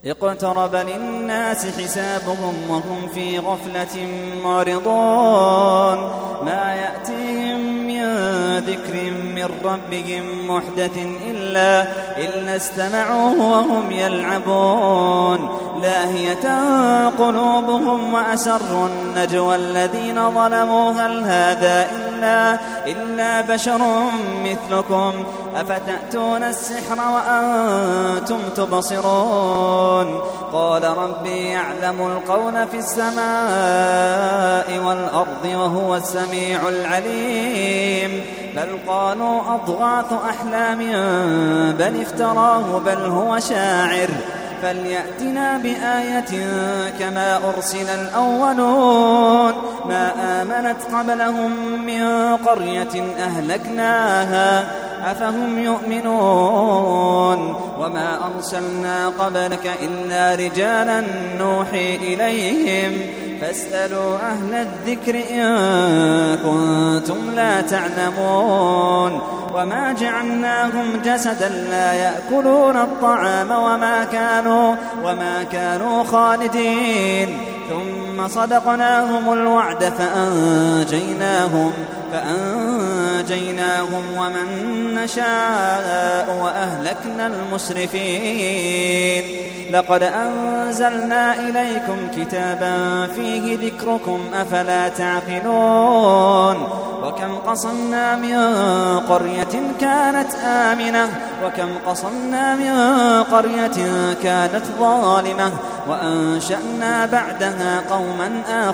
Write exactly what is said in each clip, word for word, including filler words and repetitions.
اقترب للناس حسابهم وهم في غفلة معرضون ما يأتيهم من ذكر من ربهم محدث إلا, إلا استمعوه وهم يلعبون لاهية قلوبهم وأسروا النجوى الذين ظلموا هل هذا إلا, إلا بشر مثلكم أفتأتون السحر وأنتم تبصرون قال ربي يعلم القول في السماء والأرض وهو السميع العليم بل قالوا أضغاث أحلام بل افتراه بل هو شاعر فليأتنا بآية كما أرسل الأولون ما آمنت قبلهم من قرية أهلكناها أفهم يؤمنون وما أرسلنا قبلك إلا رجالا نوحي إليهم فاسألوا أهل الذكر إن كنتم لا تعلمون وما جعلناهم جسدا لا يأكلون الطعام وما كانوا, وما كانوا خالدين ثم صدقناهم الوعد فأنجيناهم, فأنجيناهم ومن نشاء وأهلكنا المسرفين لقد أنزلنا إليكم كتابا فيه ذكركم أفلا تعقلون وكم قصمنا من قرية كانت آمنة وكم قصمنا من قرية كانت ظالمة وأنشأنا بعدها قوما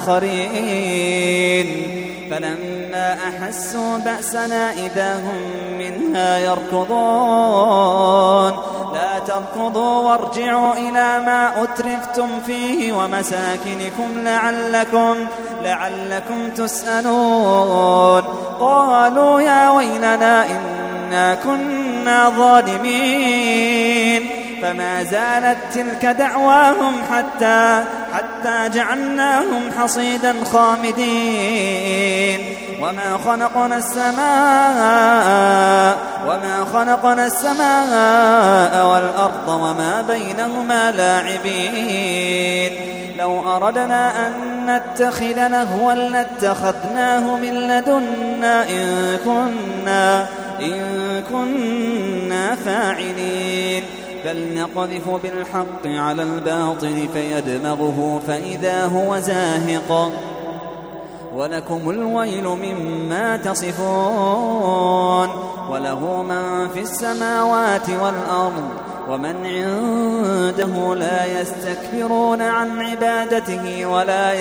آخرين فلما أحسوا بأسنا إذا هم منها يركضون لا تركضوا وارجعوا إلى ما أترفتم فيه ومساكنكم لعلكم, لعلكم تسألون قالوا يا ويلنا إنا كنا ظالمين فما زالت تلك دعواهم حتى, حتى جعلناهم حصيدا خامدين وما خلقنا السماء وما خلقنا السماء والأرض وما بينهما لاعبين لو أردنا أن نتخذ لهوا لاتخذناه من لدنا إن كنا, إن كنا فاعلين بل نقذف بالحق على الباطل فيدمغه فإذا هو زاهق ولكم الويل مما تصفون وله من في السماوات والأرض ومن عنده لا يستكبرون عن عبادته ولا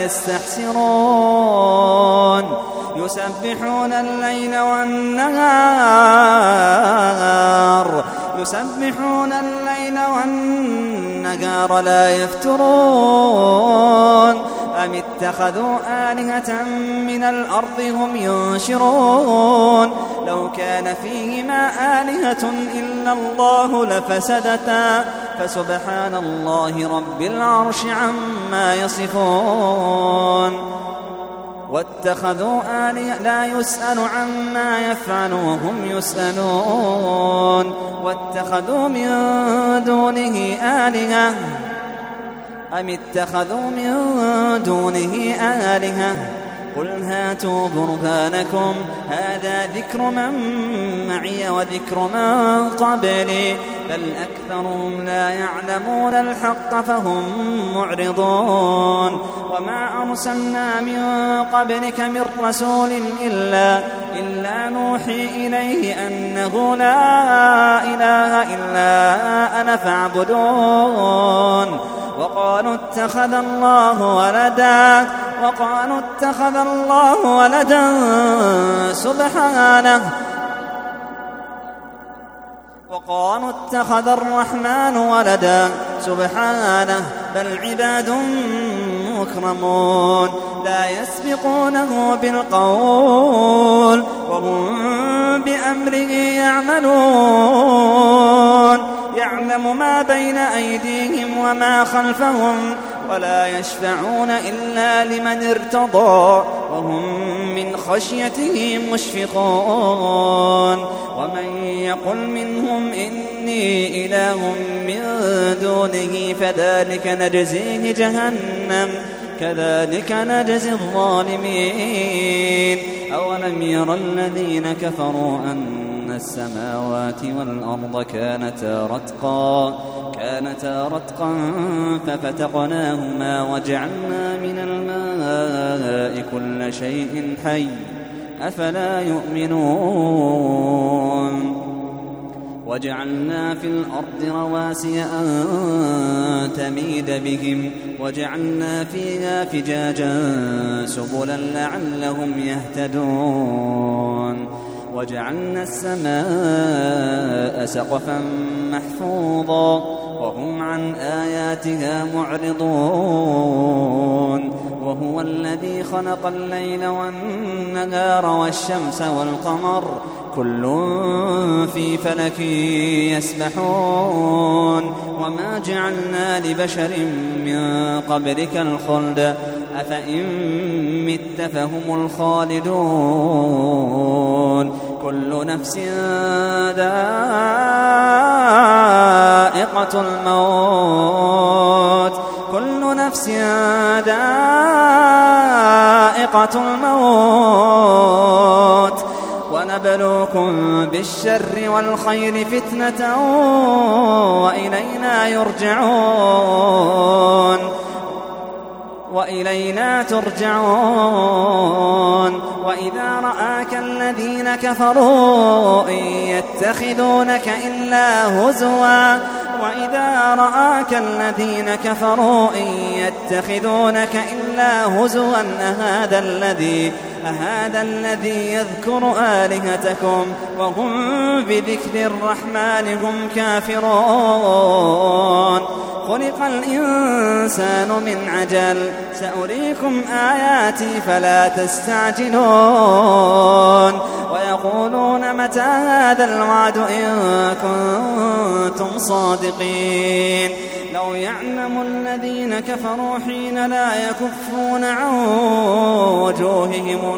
يستحسرون يسبحون الليل والنهار يسبحون الليل والنهار لا يفترون أم اتخذوا آلهة من الأرض هم ينشرون لو كان فيهما آلهة إلا الله لفسدتا فسبحان الله رب العرش عما يصفون واتخذوا آلهة لا يسأل عما يفعل وهم يسألون واتخذوا من دونه آلهة أم اتخذوا من دونه آلهة قل هاتوا برهانكم هذا ذكر من معي وذكر من قبلي بل أكثرهم لا يعلمون الحق فهم معرضون وما أرسلنا من قبلك من رسول إلا, إلا نوحي إليه أنه لا إله إلا أنا فاعبدون وقالوا اتخذ الله ولدا وقالوا اتخذ الله ولدا سبحانه وقالوا اتخذ الرحمن ولدا سبحانه بل عباد مكرمون لا يسبقونه بالقول وهم بأمره يعملون يعلم ما بين أيديهم وما خلفهم ولا يشفعون إلا لمن ارتضى وهم من خشيته مشفقون ومن يقل منهم إني إني إله من دونه فذلك نجزيه جهنم كذلك نجزي الظالمين أولم ير الذين كفروا أن السماوات والأرض كانتا رتقا كانتا رتقا ففتقناهما وجعلنا من الماء كل شيء حي أفلا يؤمنون وجعلنا في الأرض رواسي أن تميد بهم وجعلنا فيها فجاجا سبلا لعلهم يهتدون وجعلنا السماء سقفا محفوظا وهم عن آياتها معرضون وهو الذي خلق الليل والنهار والشمس والقمر كل في فلك يسبحون وما جعلنا لبشر من قبلك الخلد أفإن مت فهم الخالدون كل نفس ذائقة الموت كل نفس ذائقة الموت ونبلوكم بالشر والخير فتنة وإلينا يرجعون وإلينا ترجعون وإذا رآك الذين كفروا إن يتخذونك إلا هزوا وإذا رآك الذين كفروا إن يتخذونك إلا هزوا أهذا الذي أهذا الذي يذكر آلهتكم وهم بذكر الرحمن هم كافرون خلق الإنسان من عجل سأريكم آياتي فلا تستعجلون ويقولون متى هذا الوعد إن كنتم صادقين لو يعلم الذين كفروا حين لا يكفون عن وجوههم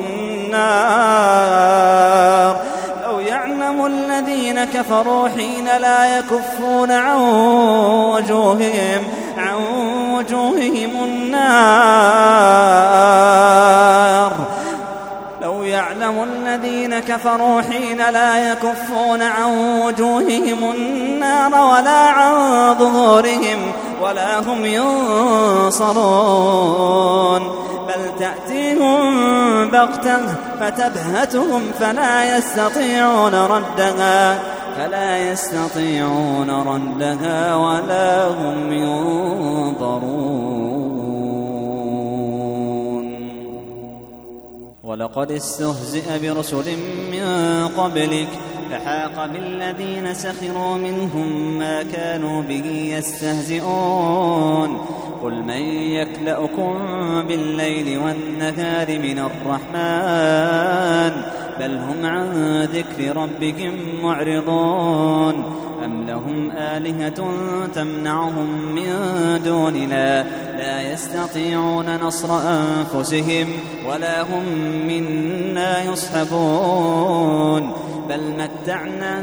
النار لو يعلم الذين كفروا حين لا يكفون عن وجوههم عن وجوههم النار لو يعلم الذين كفروا حين لا يكفون عن وجوههم النار ولا عن ظهورهم ولا هم ينصرون بل تأتيهم بغتة فتبهتهم فلا يستطيعون ردها فلا يستطيعون ردها ولا هم ينظرون ولقد استهزئ برسل من قبلك فحاق بالذين سخروا منهم ما كانوا به يستهزئون قل من يكلأكم بالليل والنهار من الرحمن بل هم عن ذكر ربهم معرضون أم لهم آلهة تمنعهم من دوننا لا يستطيعون نصر أنفسهم ولا هم منا يصحبون بل متعنا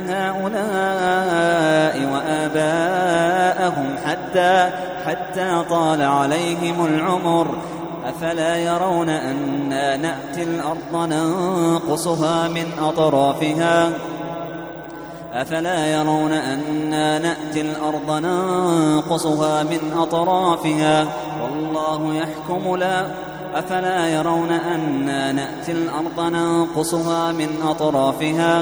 هؤلاء وآباءهم حتى حتى طال عليهم العمر أفلا يرون أنا نأتي الأرض ننقصها من أطرافها أفلا يرون أنا نأتي الأرض ننقصها من أطرافها والله يحكم لا أفلا يرون أنا نأتي الأرض ننقصها من أطرافها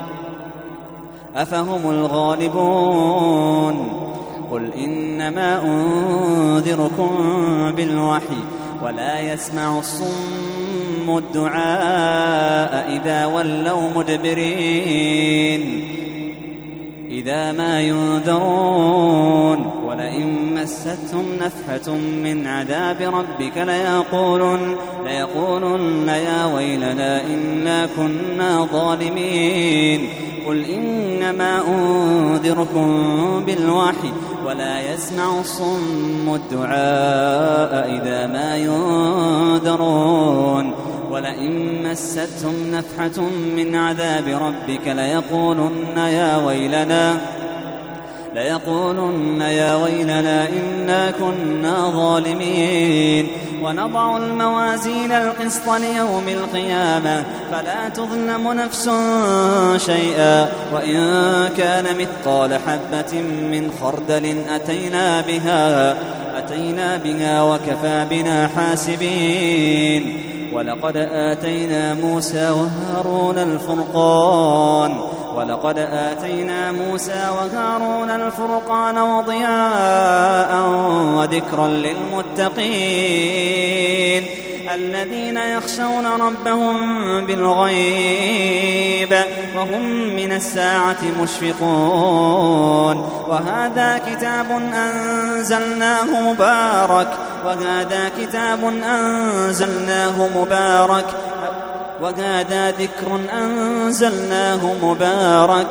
أفهم الغالبون قل إنما أنذركم بالوحي ولا يسمع الصم الدعاء إذا ولوا مدبرين إذا ما ينذرون ولئن مستهم نفحة من عذاب ربك ليقولن, ليقولن يا ويلنا إنا كنا ظالمين قل إنما أنذركم بالوحي ولا يسمع الصم الدعاء إذا ما ينذرون ولئن مستهم نفحة من عذاب ربك ليقولن يا ويلنا ليقولن يا ويلنا إنا كنا ظالمين ونضع الموازين القسط ليوم القيامة فلا تظلم نفس شيئا وإن كان مثقال حبة من خردل أتينا بها أتينا بها وكفى بنا حاسبين ولقد آتينا موسى وهارون الفرقان ولقد آتينا موسى وهارون الفرقان وضياء وذكرا للمتقين الذين يخشون ربهم بالغيب وهم من الساعة مشفقون وهذا كتاب أنزلناه مبارك وهذا كتاب أنزلناه مبارك وهذا ذكر أنزلناه مبارك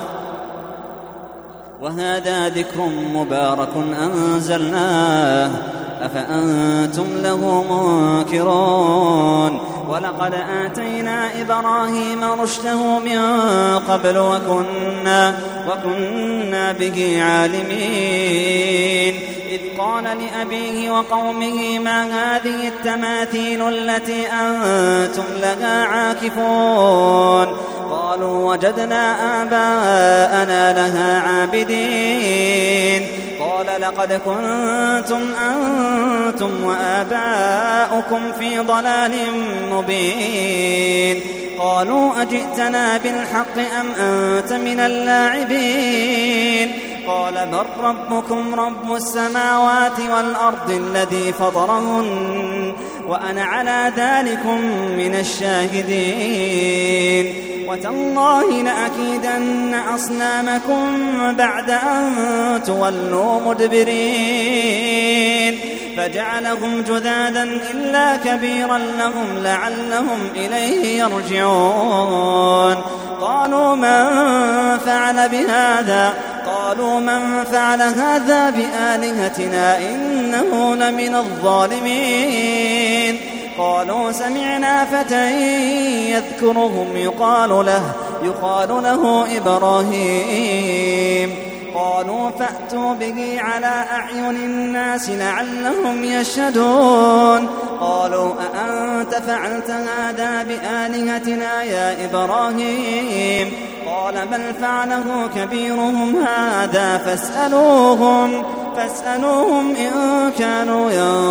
وهذا ذكر مبارك أنزلناه أفأنتم له منكرون ولقد آتينا إبراهيم رشده من قبل وكنا, وكنا به عالمين إذ قال لأبيه وقومه ما هذه التماثيل التي أنتم لها عاكفون قالوا وجدنا آباءنا لها عابدين قال لقد كنتم أنتم وآباؤكم في ضلال مبين قالوا أجئتنا بالحق أم أنت من اللاعبين قال بل ربكم رب السماوات والأرض الذي فطرهن وأنا على ذلكم من الشاهدين وتالله لأكيدن أصنامكم بعد أن تولوا مدبرين فجعلهم جذاذا إلا كبيرا لهم لعلهم إليه يرجعون قالوا من فعل بهذا قالوا من فعل هذا بآلهتنا إنه لمن الظالمين قالوا سمعنا فتى يذكرهم يقال له يقال له إبراهيم قالوا فأتوا به على أعين الناس لعلهم يشهدون قالوا أأنت فعلت هذا بآلهتنا يا إبراهيم قال بل فعله كبيرهم هذا فاسألوهم فاسألوهم إن كانوا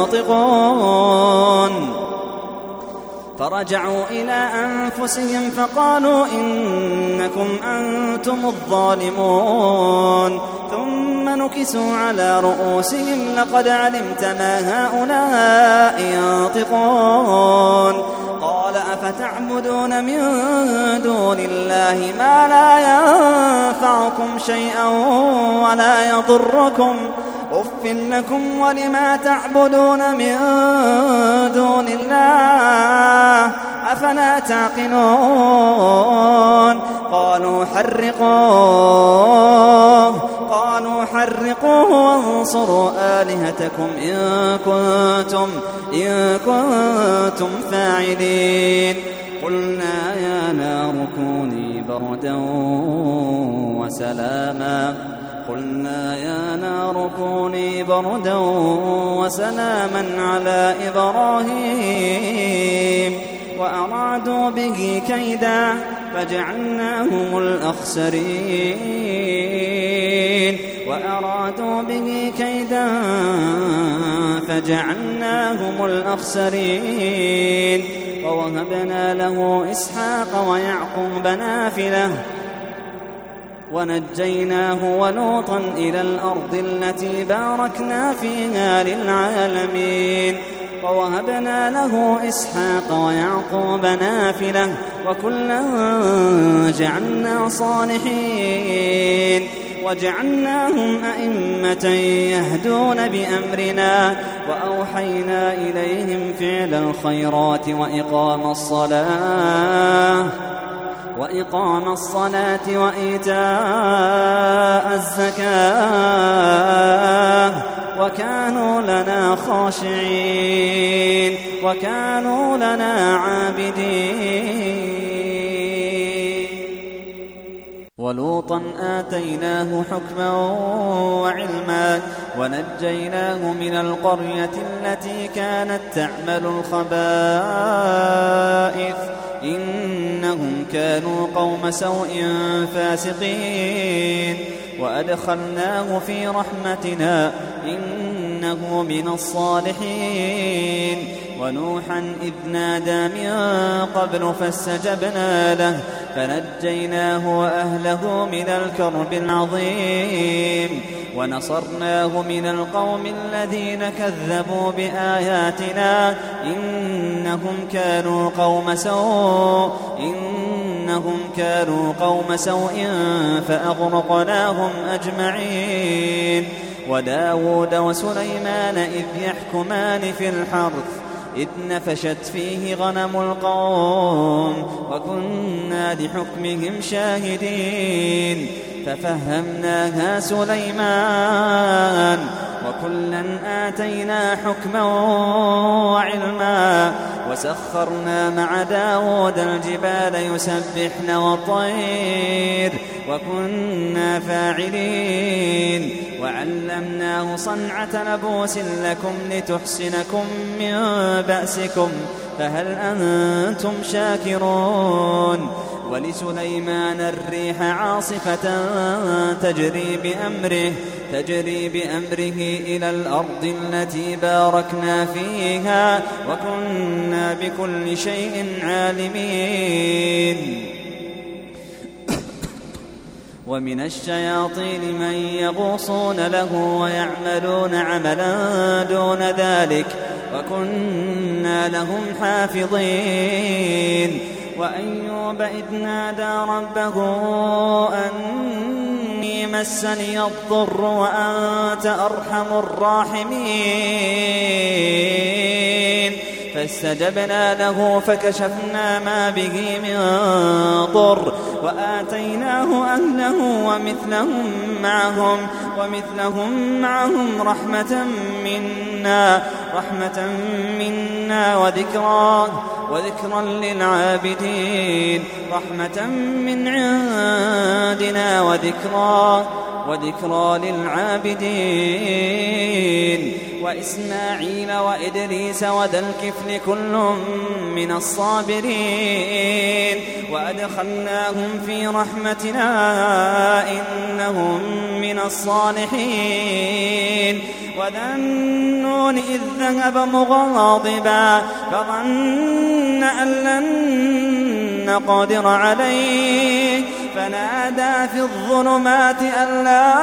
ينطقون فرجعوا إلى أنفسهم فقالوا إنكم أنتم الظالمون ثم نكسوا على رؤوسهم لقد علمت ما هؤلاء ينطقون قال أفتعبدون من دون الله ما لا ينفعكم شيئا ولا يضركم أف لكم ولما تعبدون من دون الله أفلا تعقلون قالوا حرقوه قالوا حرقوه وانصروا آلهتكم إن كنتم, إن كنتم فاعلين قلنا يا نار كوني بردا وسلاما قلنا يا نار كوني بردا وسلاما على إبراهيم وأرادوا به كيدا فجعلناهم الأخسرين وأرادوا به كيدا فجعلناهم الأخسرين ووهبنا له إسحاق ويعقوب نافلة ونجيناه ولوطا إلى الأرض التي باركنا فيها للعالمين ووهبنا له إسحاق ويعقوب نافلة وكلا جعلنا صالحين وجعلناهم أئمة يهدون بأمرنا وأوحينا إليهم فعل الخيرات وإقام الصلاة وإقام الصلاة وإيتاء الزكاة وكانوا لنا خاشعين وكانوا لنا عابدين ولوطا آتيناه حكما وعلما ونجيناه من القرية التي كانت تعمل الخبائث إنهم كانوا قوم سوء فاسقين وأدخلناه في رحمتنا إنه من الصالحين ونوحا إذ نادى من قبل فاستجبنا له فنجيناه وأهله من الكرب العظيم ونصرناه من القوم الذين كذبوا بآياتنا إنهم كانوا قوم سوء إنهم كانوا قوم سوء فأغرقناهم أجمعين وداود وسليمان إذ يحكمان في الحرث إذ نفشت فيه غنم القوم وكنا لحكمهم شاهدين ففهمناها سليمان وكلا آتينا حكما وعلما وسخرنا مع داود الجبال يسبحن والطير وكنا فاعلين وعلمناه صنعة لبوس لكم لتحسنكم من بأسكم فهل أنتم شاكرون ولسليمان الريح عاصفة تجري بأمره تجري بأمره إلى الأرض التي باركنا فيها وكنا بكل شيء عالمين ومن الشياطين من يغوصون له ويعملون عملا دون ذلك وكنا لهم حافظين وأيوب إذ نادى ربه أني مسني الضر وأنت أرحم الراحمين فاستجبنا له فكشفنا ما به من ضر وآتيناه أهله ومثلهم معهم ومثلهم معهم رحمة منا رحمة منا وذكرى وذكرا للعابدين رحمة من عندنا وذكرى وذكرى للعابدين وإسماعيل وإدريس وذا الكفل كل من الصابرين وأدخلناهم في رحمتنا إنهم من الصالحين وذا النون إذ ذهب مغاضبا فظن أن لن نقدر عليه فنادى في الظلمات أن لا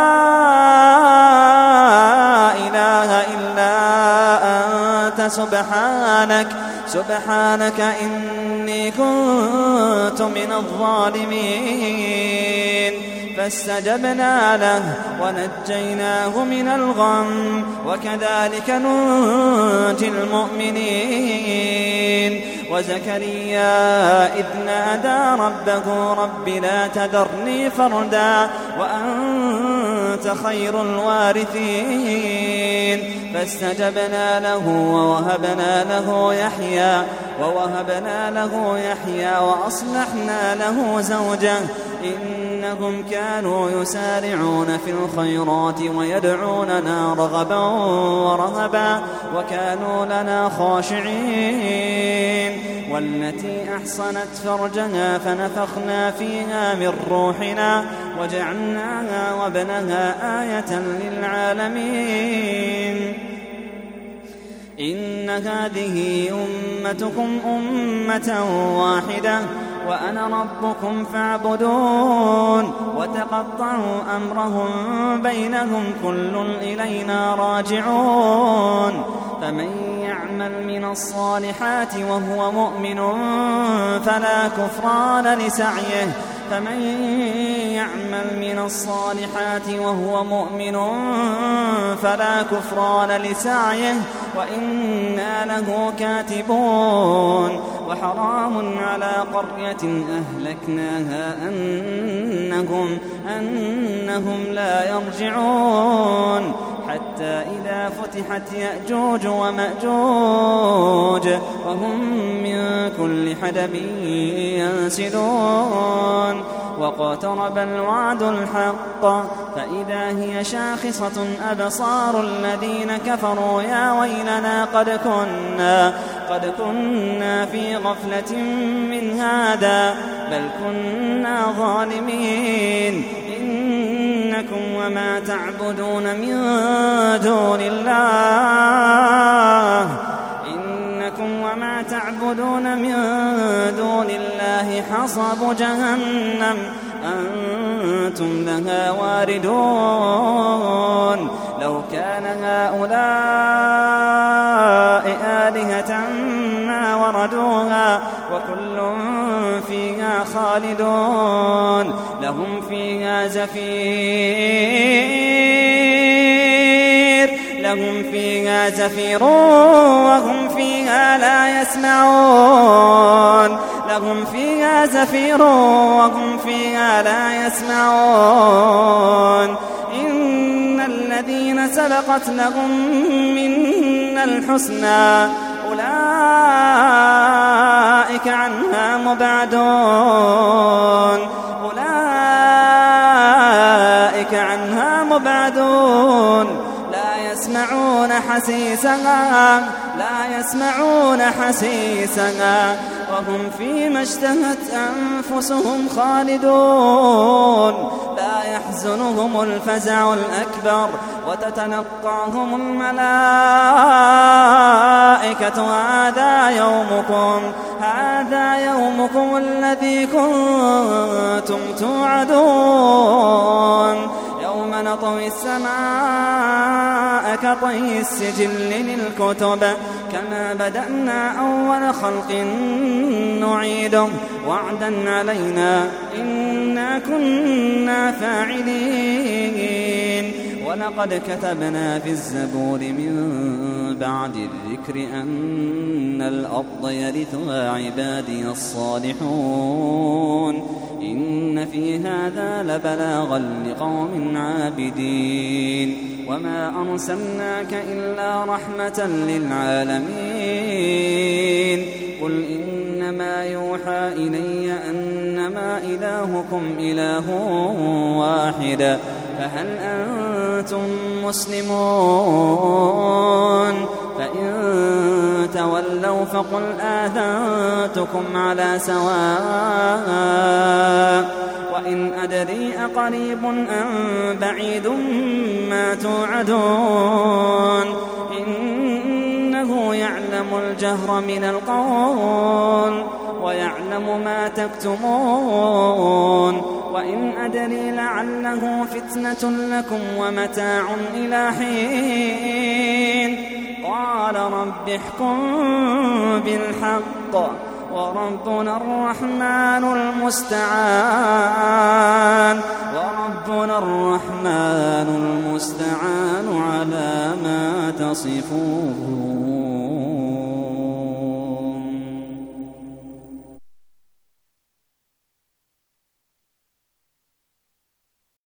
إله إلا أنت سبحانك سبحانك إني كنت من الظالمين فاستجبنا له ونجيناه من الغم وكذلك ننجي المؤمنين وزكريا إذ نادى ربه رب لا تذرني فردا وأنت خير الوارثين فاستجبنا له ووهبنا له يحيى ووهبنا له يحيى وأصلحنا له زوجه إنهم كانوا يسارعون في الخيرات ويدعوننا رغبا ورهبا وكانوا لنا خاشعين والتي أحصنت فرجها فنفخنا فيها من روحنا وجعلناها وابنها آية للعالمين إن هذه أمتكم أمة واحدة وأنا ربكم فاعبدون وتقطعوا أمرهم بينهم كل إلينا راجعون فمن يعمل من الصالحات وهو مؤمن فلا كفران لسعيه فمن يعمل من الصالحات وهو مؤمن فلا كفران لسعيه وإنا له كاتبون وحرام على قرية أهلكناها أنهم, أنهم لا يرجعون حتى حتى إذا فتحت يأجوج ومأجوج وهم من كل حدب ينسلون واقترب الوعد الحق فإذا هي شاخصة أبصار الذين كفروا يا ويلنا قد كنا قد كنا في غفلة من هذا بل كنا ظالمين إنكم وما تعبدون من دون الله إنكم وما تعبدون من دون الله حصب جهنم أنتم لها واردون لو كان هؤلاء آلهة ما وردوها وكل فيها خالدون لهم فيها زفير لهم فيها زفير وهم فيها لا يسمعون لهم فيها زفير وهم فيها لا يسمعون إن الذين سبقت لهم منا الحسنى أولئك عنها مبعدون أولئك عنها مبعدون لا يسمعون حسيسها لا يسمعون حسيسها وهم فيما اشتهت أنفسهم خالدون لا يحزنهم الفزع الأكبر وتتلقاهم الملائكة هذا يومكم هذا يومكم الذي كنتم توعدون يوم نطوي السماء كطي السجل للكتب كما بدأنا أول خلق نعيده وعدا علينا إنا كنا فاعلين ولقد كتبنا في الزبور من بعد الذكر أن الأرض يرثها عبادي الصالحون إن في هذا لبلاغا لقوم عابدين وما أرسلناك إلا رحمة للعالمين قل إنما يوحى إلي أنما إلهكم إله واحد فهل أنتم مسلمون فإن تولوا فقل آذنتكم على سواء وإن أدري أقريب أم بعيد ما توعدون إنه يعلم الجهر من القول ويعلم ما تكتمون وإن أدري لعله فتنة لكم ومتاع إلى حين قال رب احكم بالحق وربنا الرحمن المستعان وربنا الرحمن المستعان على ما تصفون.